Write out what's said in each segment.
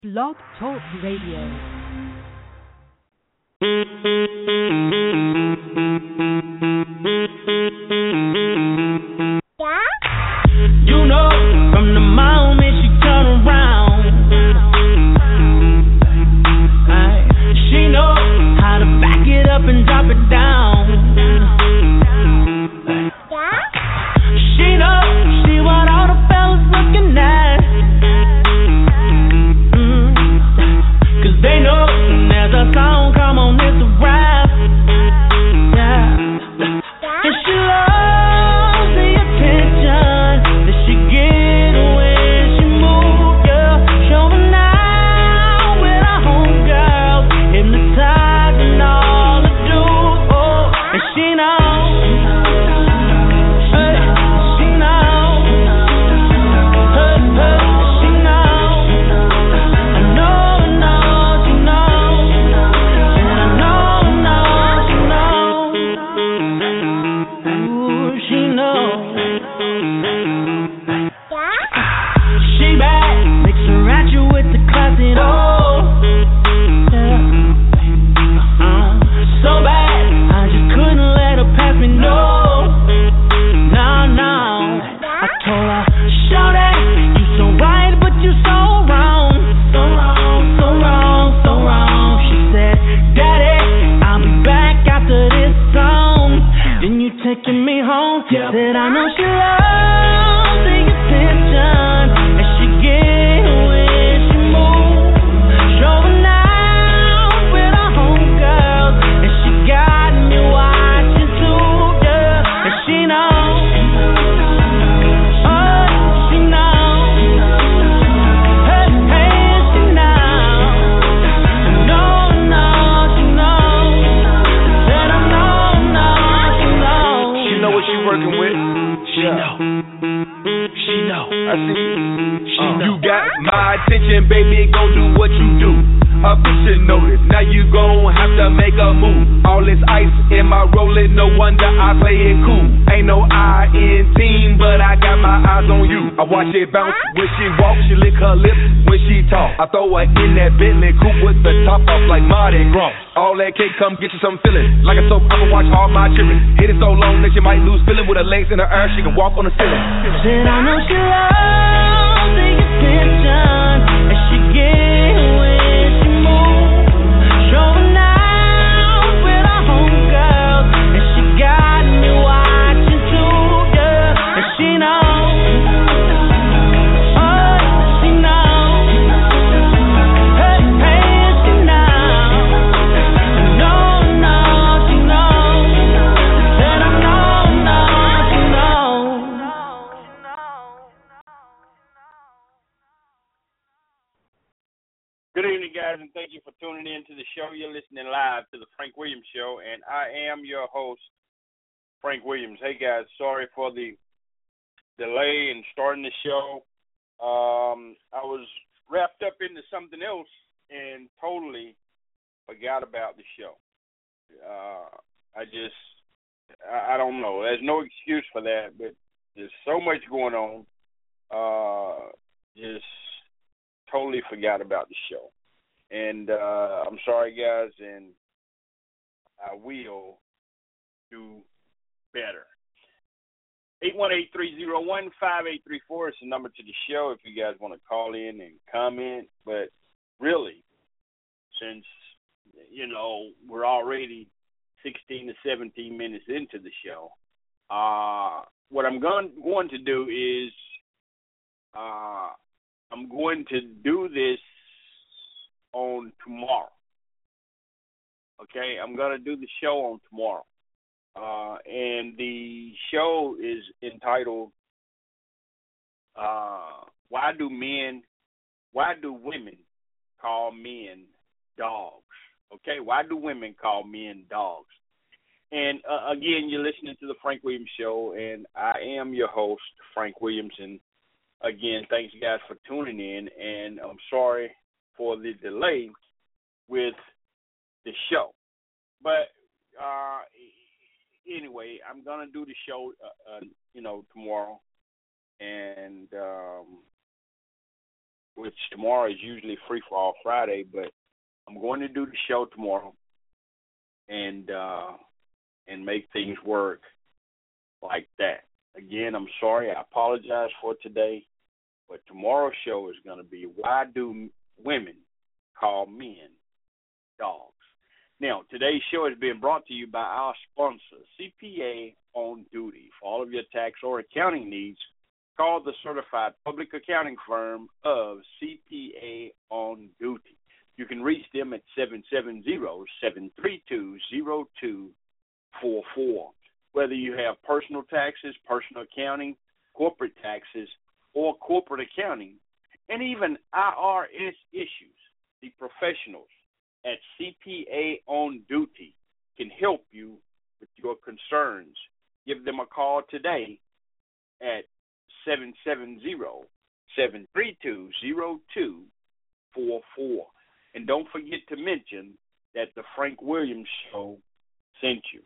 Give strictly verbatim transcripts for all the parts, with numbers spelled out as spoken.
Blog Talk Radio. You know, from the moment she turn around, ay, she know how to back it up and drop it down. She know she want all the fellas looking at, mm, cause they know there's a song, come on, it's a rap, yeah. And she loves the attention that she get when she move, yeah. Showing out with her homegirls, hypnotizing all the dudes, oh. And she knows, hey, she knows, hey, hey, she knows. I know, I know, she knows, and I know, I know, she knows. Ooh, she knows. She bad, mix her at you with the classic, oh, yeah. Uh, so bad, I just couldn't let her pass me, no, no, no. I told her, shawty, you so right, but you so wrong, so wrong, so wrong, so wrong. She said, daddy, I'll be back after this song. Then you taking me home, said I know she loves the attention and she get when she move, showing out with her homegirls, and she got me watching too, yeah. And she knows, oh, she knows, hey, hey, she knows, no, no, she knows, said I know, no, she knows. She know what she working with. She know, she know, I see you. she Uh, know. You got my attention, baby. Go do what you do. A bitch should know this. Now you gon' have to make a move. All this ice in my rolling, no wonder I play it cool. Ain't no I in team, but I got my eyes on you. I watch it bounce when she walk, she lick her lips when she talk. I throw her in that Bentley coupe with the top off like Mardi Gras. All that cake, come get you some feeling. Like a soap, I can watch all my children. Hit it so long that you might lose feeling. With her legs in her air, she can walk on the ceiling. Said I know she loves the attention and she get when she move, showing out with her homegirls, and she got me watching too, yeah. And she knows, oh, she knows, hey, hey, she knows, no, no, she knows, said I know, no, she knows. Good evening, guys, and thank you for tuning in to the show. You're listening live to the Frank Williams Show, and I am your host, Frank Williams. Hey, guys, sorry for the delay in starting the show. Um, I was wrapped up into something else and totally forgot about the show. Uh, I just, I, I don't know. There's no excuse for that, but there's so much going on. Uh, just totally forgot about the show. And uh, I'm sorry, guys, and I will do better. eight one eight, three oh one, five eight three four is the number to the show if you guys want to call in and comment. But really, since, you know, we're already sixteen to seventeen minutes into the show, uh, what I'm going, going to do is uh, I'm going to do this on tomorrow. Okay, I'm going to do the show on tomorrow. Uh, and the show is entitled, uh, Why Do Men, Why Do Women Call Men Dogs? Okay, why do women call men dogs? And uh, again, you're listening to the Frank Williams Show, and I am your host, Frank Williams. And again, thanks, guys, for tuning in, and I'm sorry for the delay with the show. But uh, anyway, I'm going to do the show, uh, uh, you know, tomorrow. And um, which tomorrow is usually Free for All Friday, but I'm going to do the show tomorrow and uh, and make things work like that. Again, I'm sorry. I apologize for today, but tomorrow's show is going to be Why Do Women Call Men Dogs? Now, today's show is being brought to you by our sponsor, C P A On Duty. For all of your tax or accounting needs, call the certified public accounting firm of C P A On Duty. You can reach them at seven seven zero, seven three two, zero two four four. Whether you have personal taxes, personal accounting, corporate taxes, or corporate accounting, and even I R S issues, the professionals at C P A On Duty can help you with your concerns. Give them a call today at seven seven zero, seven three two, zero two four four. And don't forget to mention that the Frank Williams Show sent you.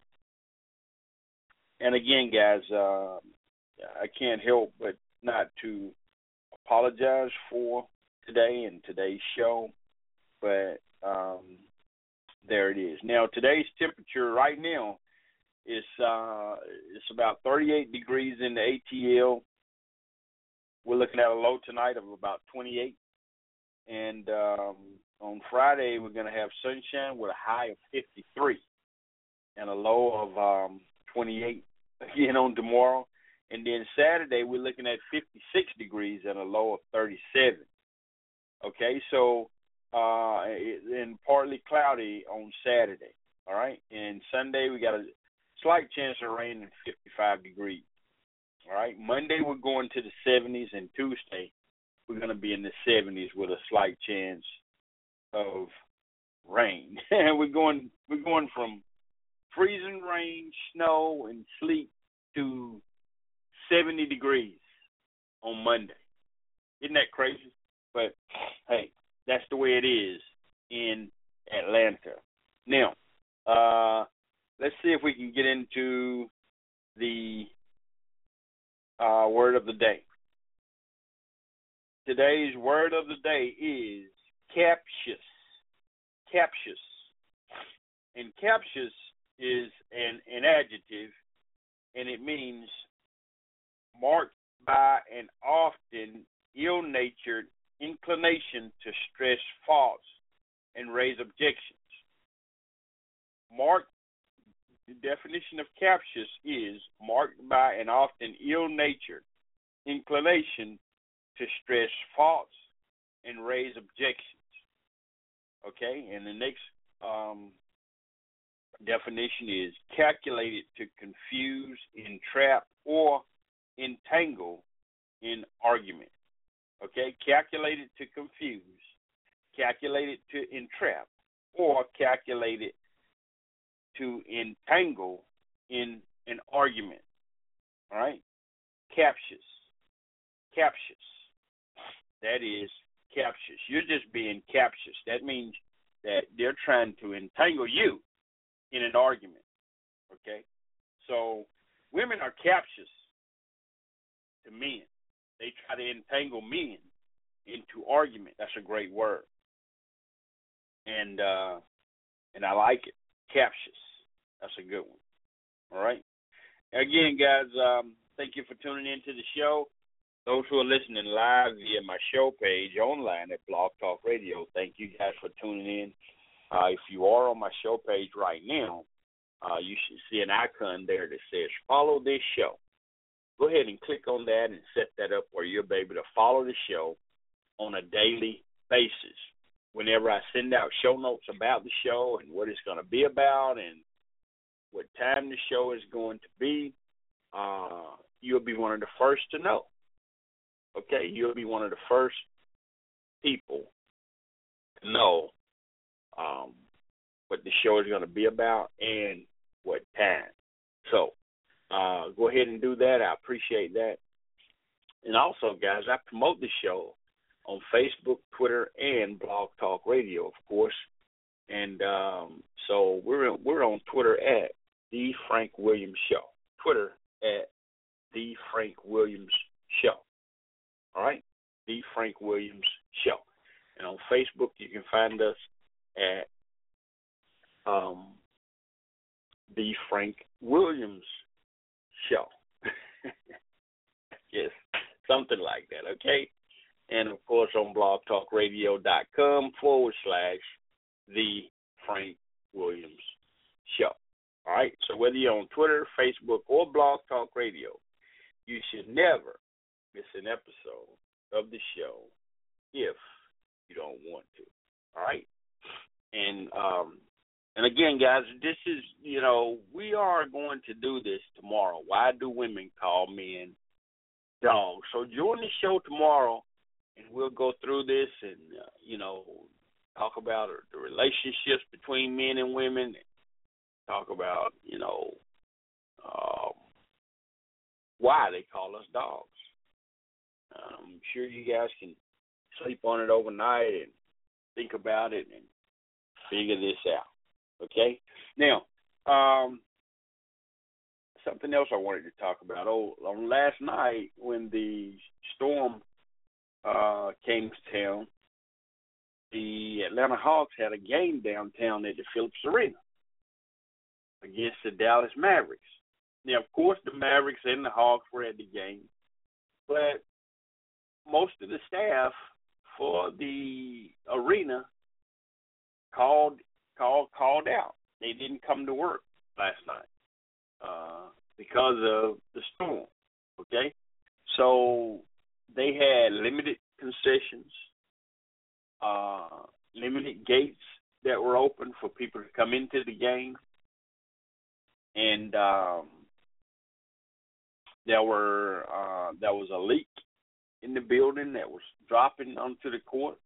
And again, guys, uh, I can't help but not to apologize for today and today's show, but um, there it is. Now, today's temperature right now is uh, it's about thirty-eight degrees in the A T L. We're looking at a low tonight of about twenty-eight. And um, on Friday, we're going to have sunshine with a high of fifty-three and a low of um, twenty-eight again on tomorrow. And then Saturday, we're looking at fifty-six degrees and a low of thirty-seven. Okay, so uh, and partly cloudy on Saturday. All right, and Sunday, we got a slight chance of rain and fifty-five degrees. All right, Monday, we're going to the seventies, and Tuesday, we're going to be in the seventies with a slight chance of rain. we're going we're going from freezing rain, snow, and sleet to seventy degrees on Monday. Isn't that crazy? But, hey, that's the way it is in Atlanta. Now, uh, let's see if we can get into the uh, word of the day. Today's word of the day is captious. Captious. And captious is an, an adjective, and it means marked by an often ill-natured inclination to stress faults and raise objections. Marked, the definition of captious is marked by an often ill-natured inclination to stress faults and raise objections. Okay, and the next um, definition is calculated to confuse, entrap, or entangle in argument. Okay, calculated to confuse, calculated to entrap, or calculated to entangle in an argument. All right, captious, captious. That is captious. You're just being captious. That means that they're trying to entangle you in an argument. Okay? So women are captious to men. They try to entangle men into argument. That's a great word. And uh, and I like it. Captious. That's a good one. All right? Again, guys, um, thank you for tuning in to the show. Those who are listening live via my show page online at Blog Talk Radio, thank you guys for tuning in. Uh, if you are on my show page right now, uh, you should see an icon there that says follow this show. Go ahead and click on that and set that up where you'll be able to follow the show on a daily basis. Whenever I send out show notes about the show and what it's going to be about and what time the show is going to be, uh, you'll be one of the first to know. Okay, you'll be one of the first people to know um, what the show is going to be about and what time. So uh, go ahead and do that. I appreciate that. And also, guys, I promote the show on Facebook, Twitter, and Blog Talk Radio, of course. And um, so we're we're on Twitter at The Frank Williams Show. Twitter at The Frank Williams Show. All right? The Frank Williams Show. And on Facebook, you can find us at um, The Frank Williams Show. Yes, something like that, okay? And, of course, on blogtalkradio.com forward slash The Frank Williams Show. All right? So whether you're on Twitter, Facebook, or Blog Talk Radio, you should never miss an episode of the show if you don't want to. All right? And, um, and again, guys, this is, you know, we are going to do this tomorrow. Why do women call men dogs? So join the show tomorrow, and we'll go through this and, uh, you know, talk about the relationships between men and women, talk about, you know, um, why they call us dogs. I'm sure you guys can sleep on it overnight and think about it and figure this out. Okay? Now, um, something else I wanted to talk about. Oh, on last night when the storm uh, came to town, the Atlanta Hawks had a game downtown at the Phillips Arena against the Dallas Mavericks. Now, of course, the Mavericks and the Hawks were at the game, but most of the staff for the arena called called called out. They didn't come to work last night uh, because of the storm. Okay, so they had limited concessions, uh, limited gates that were open for people to come into the game, and um, there were uh, there was a leak in the building that was dropping onto the court.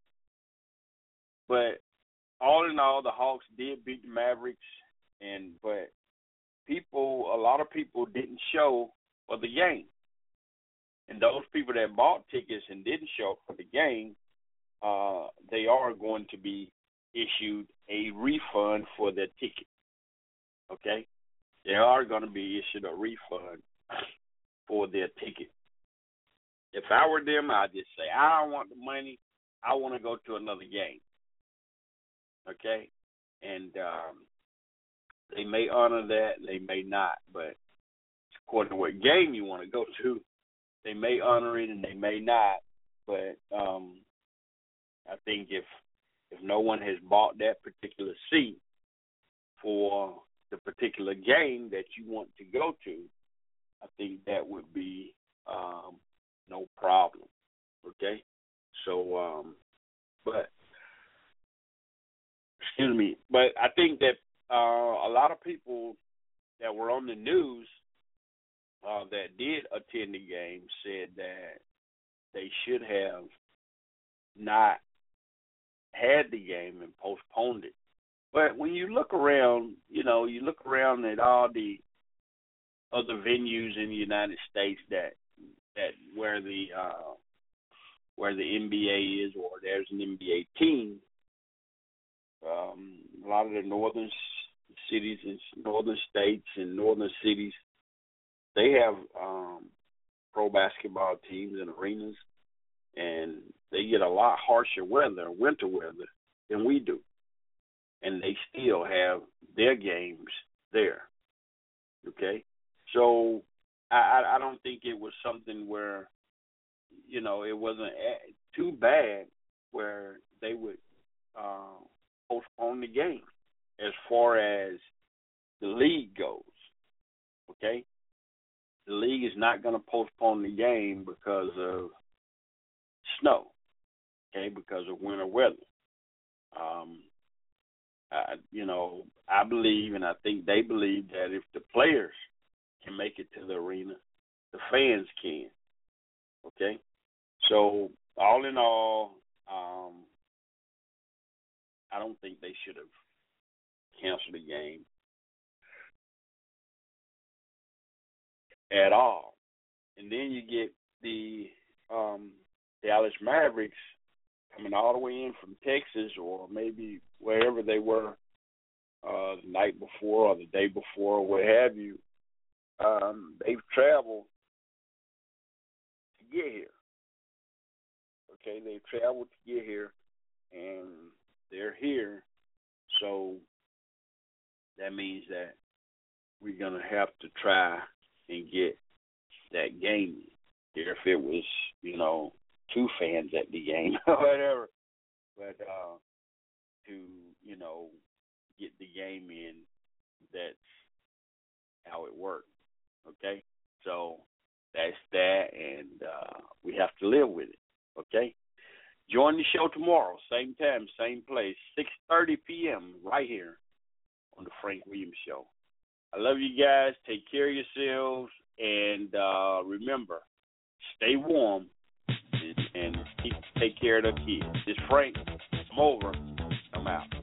But all in all, the Hawks did beat the Mavericks, and but people, a lot of people didn't show for the game. And those people that bought tickets and didn't show for the game, uh, they are going to be issued a refund for their ticket. Okay? They are going to be issued a refund for their ticket. If I were them, I'd just say, I don't want the money. I want to go to another game. Okay? And um, they may honor that. They may not. But according to what game you want to go to, they may honor it and they may not. But um, I think if if no one has bought that particular seat for the particular game that you want to go to, I think that would be um, no problem. Okay? So, um, but, excuse me, but I think that uh, a lot of people that were on the news uh, that did attend the game said that they should have not had the game and postponed it. But when you look around, you know, you look around at all the other venues in the United States that that where the uh, where the N B A is, or there's an N B A team. Um, a lot of the northern cities and northern states and northern cities, they have um, pro basketball teams and arenas, and they get a lot harsher weather, winter weather, than we do. And they still have their games there. Okay? So I, I don't think it was something where, you know, it wasn't too bad where they would uh, postpone the game as far as the league goes. Okay? The league is not going to postpone the game because of snow, okay, because of winter weather. Um, I, you know, I believe, and I think they believe, that if the players can make it to the arena, the fans can. Okay? So, all in all, um, I don't think they should have canceled the game at all. And then you get the um, Dallas Mavericks coming all the way in from Texas, or maybe wherever they were uh, the night before or the day before, or what have you. Um, they've traveled to get here. Okay, they traveled to get here, and they're here. So that means that we're gonna have to try and get that game here. If it was, you know, two fans at the game or whatever, but uh, to you know get the game in, that's how it works. Okay, so that's that, and uh, we have to live with it. Okay, join the show tomorrow, same time, same place, six thirty p.m. right here on the Frank Williams Show. I love you guys. Take care of yourselves, and uh, remember, stay warm and, and keep, take care of the kids. It's Frank. I'm over. I'm out.